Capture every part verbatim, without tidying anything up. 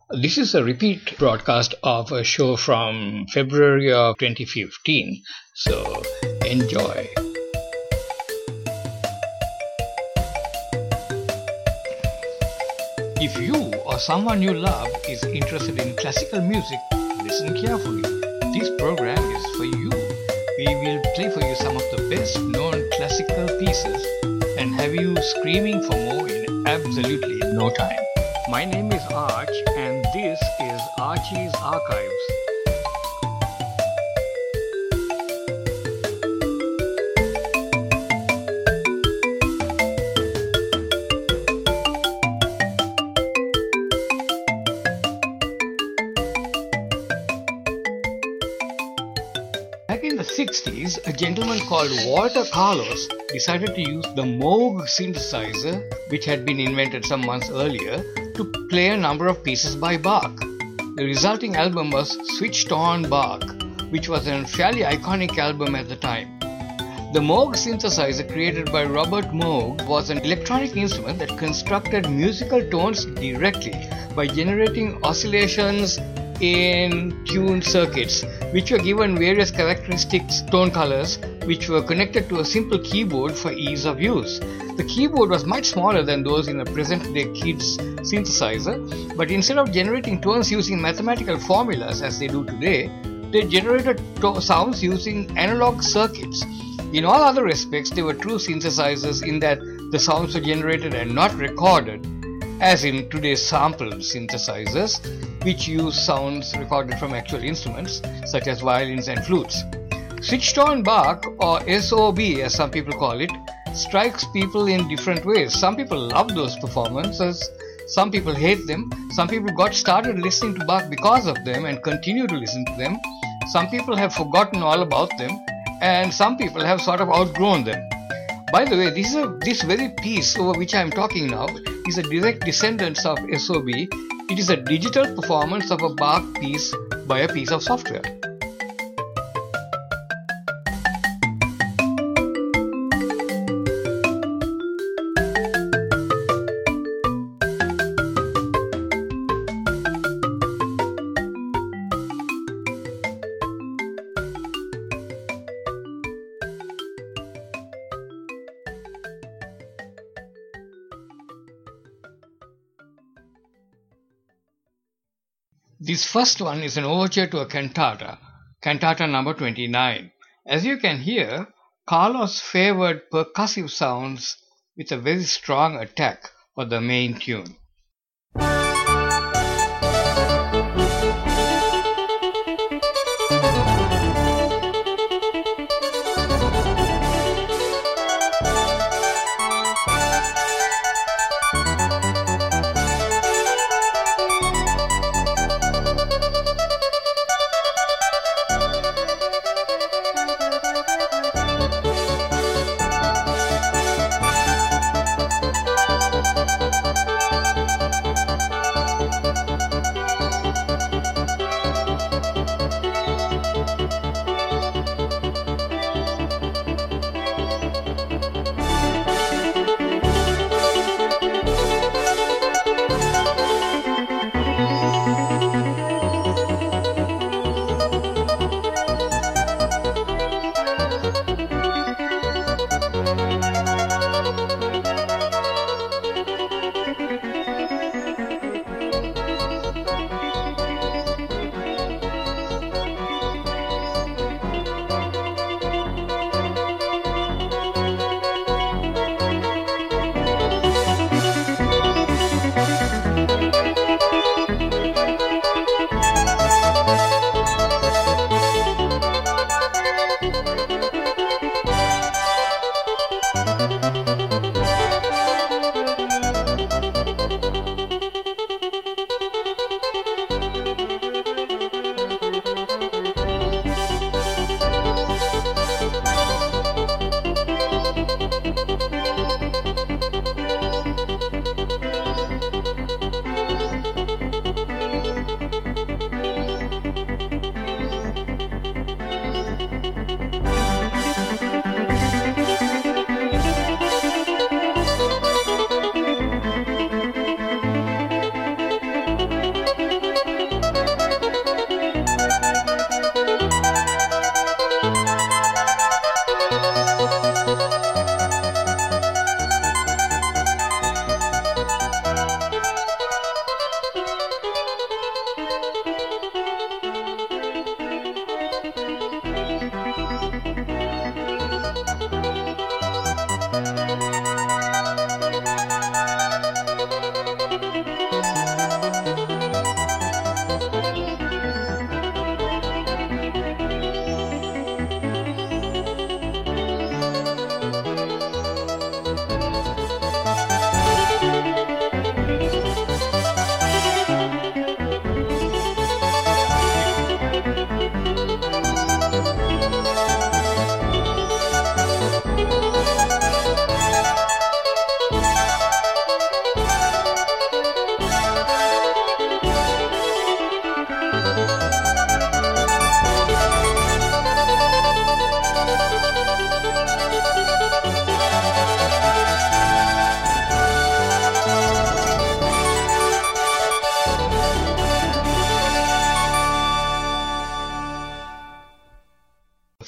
This is a repeat broadcast of a show from February of twenty fifteen, so enjoy. If you or someone you love is interested in classical music, listen carefully. This program is for you. We will play for you some of the best known classical pieces and have you screaming for more in absolutely no time. My name is Arch and this is Archie's Archives. Back in the sixties, a gentleman called Walter Carlos decided to use the Moog synthesizer, which had been invented some months earlier, to play a number of pieces by Bach. The resulting album was Switched On Bach, which was a fairly iconic album at the time. The Moog synthesizer, created by Robert Moog, was an electronic instrument that constructed musical tones directly by generating oscillations in tuned circuits, which were given various characteristics tone colors, which were connected to a simple keyboard for ease of use. The keyboard was much smaller than those in a present-day kids synthesizer, but instead of generating tones using mathematical formulas as they do today, they generated to- sounds using analog circuits. In all other respects, they were true synthesizers in that the sounds were generated and not recorded, as in today's sampled synthesizers, which use sounds recorded from actual instruments, such as violins and flutes. Switched On Bach, or S O B as some people call it, strikes people in different ways. Some people love those performances, some people hate them, some people got started listening to Bach because of them and continue to listen to them, some people have forgotten all about them, and some people have sort of outgrown them. By the way, this, is a, this very piece over which I am talking now is a direct descendant of S O B. It is a digital performance of a Bach piece by a piece of software. This first one is an overture to a cantata, cantata number twenty-nine. As you can hear, Carlos favored percussive sounds with a very strong attack for the main tune.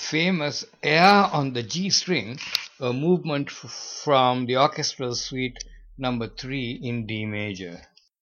famous Air on the G string, a movement f- from the orchestral suite number three in D major.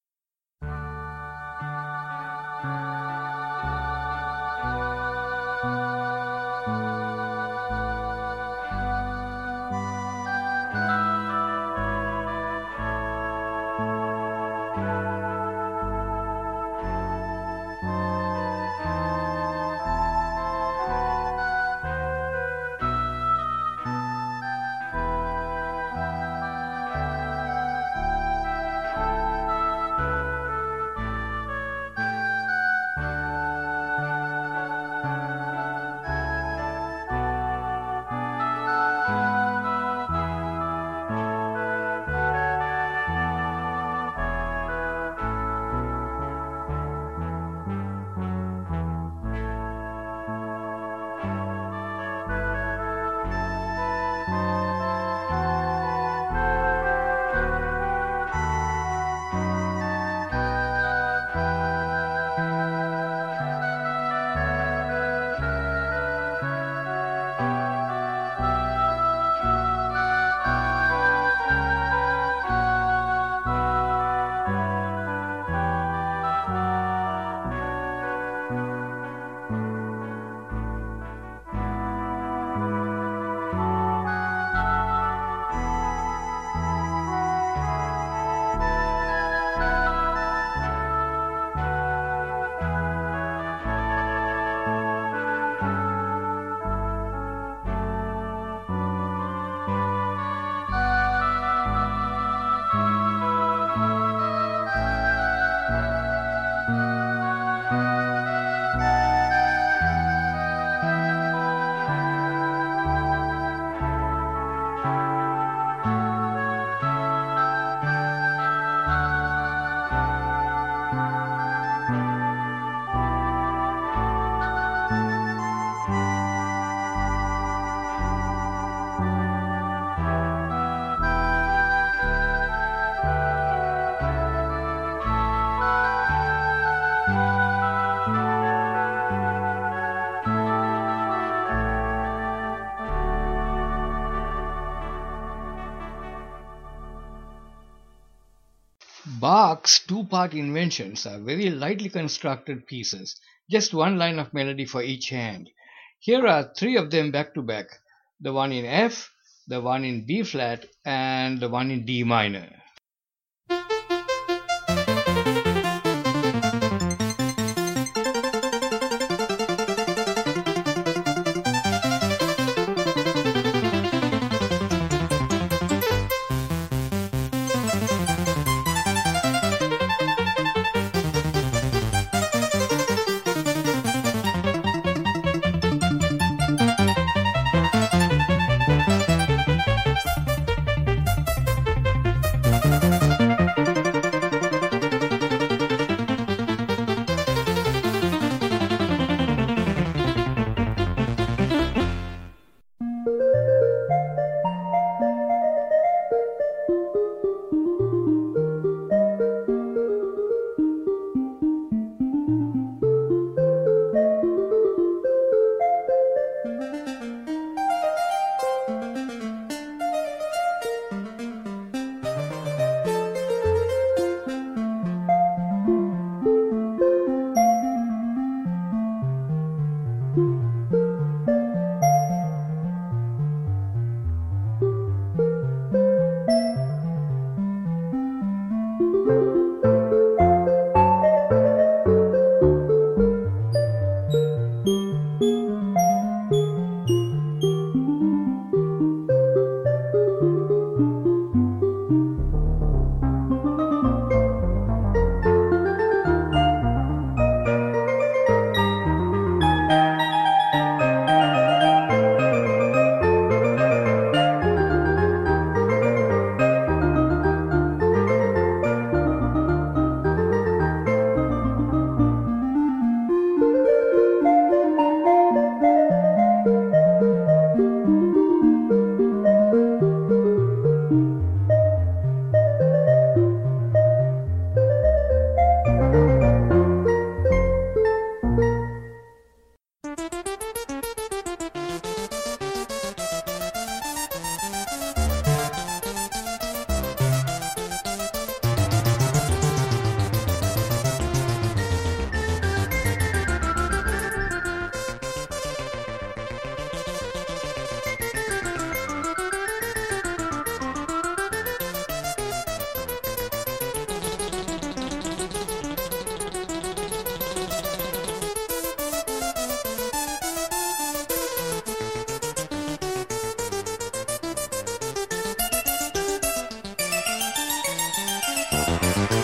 Bach's two-part inventions are very lightly constructed pieces, just one line of melody for each hand. Here are three of them back to back, the one in F, the one in B flat, and the one in D minor.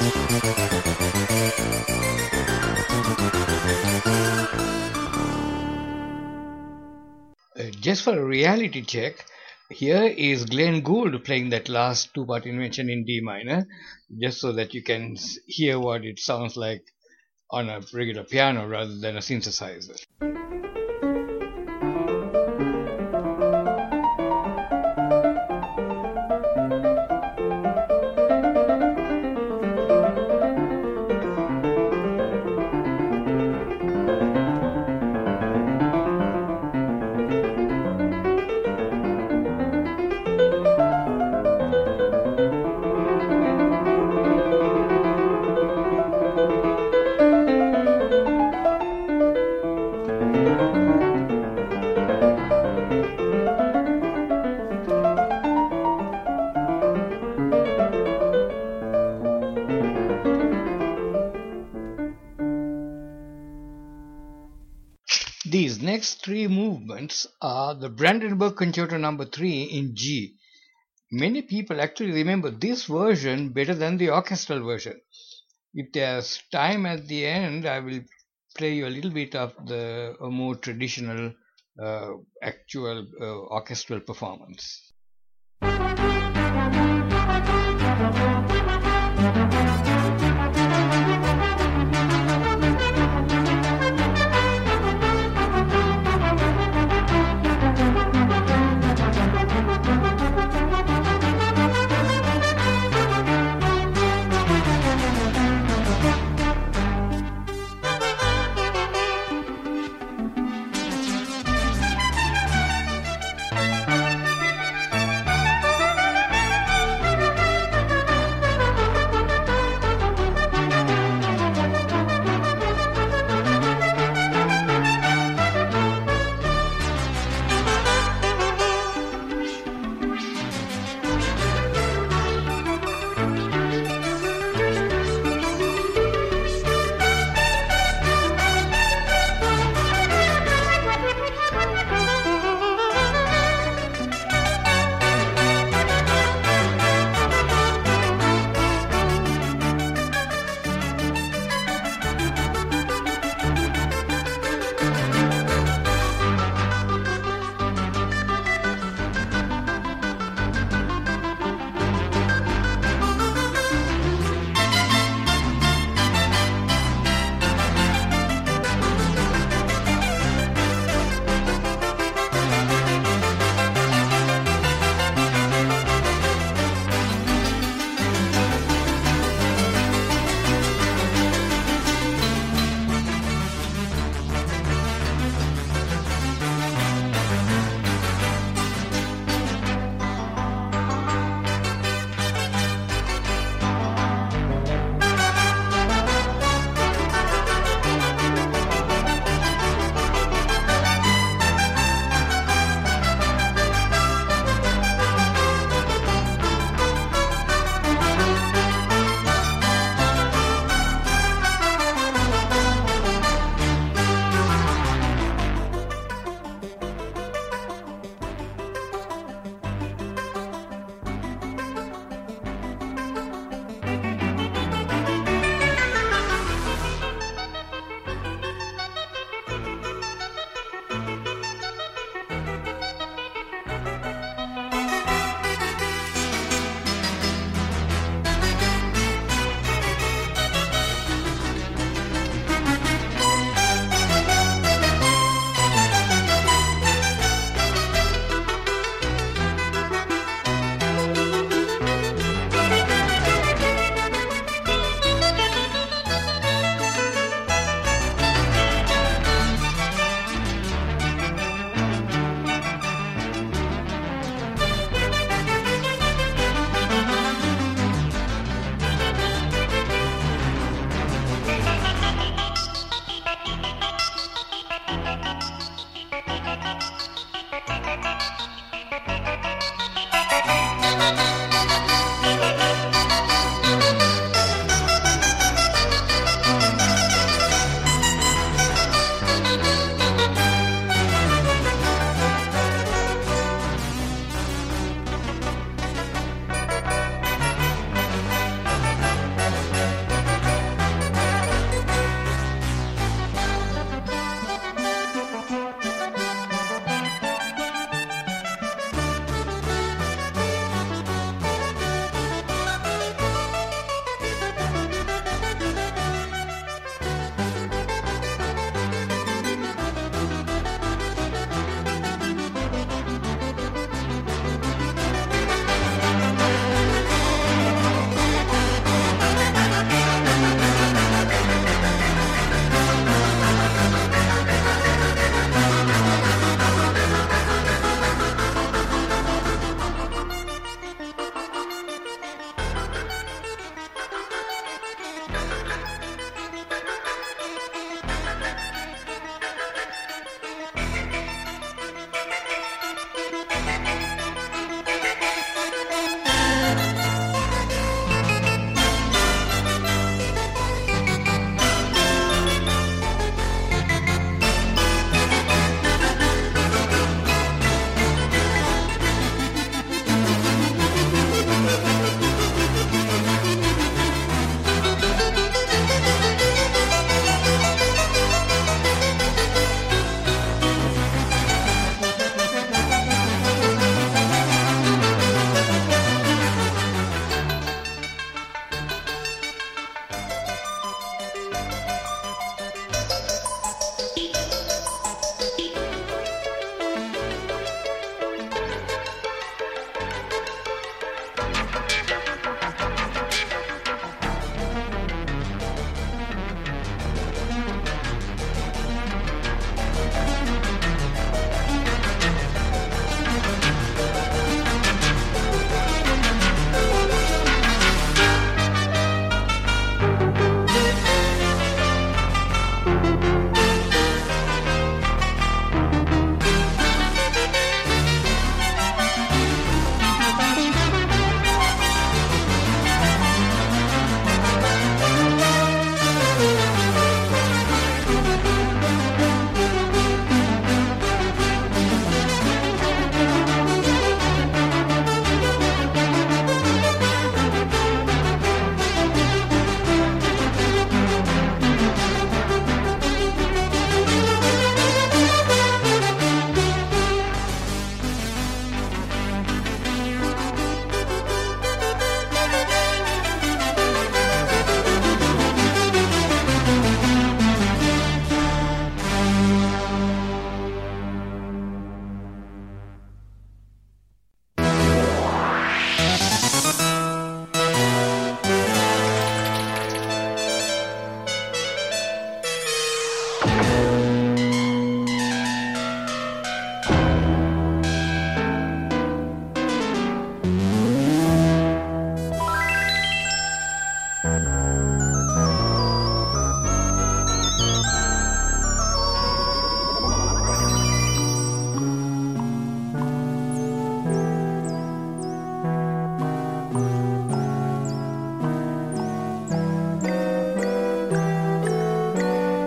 Uh, just for a reality check, here is Glenn Gould playing that last two-part invention in D minor, just so that you can hear what it sounds like on a regular piano rather than a synthesizer. These next three movements are the Brandenburg Concerto number three in G. Many people actually remember this version better than the orchestral version. If there's time at the end, I will play you a little bit of the a more traditional uh, actual uh, orchestral performance.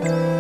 Bye.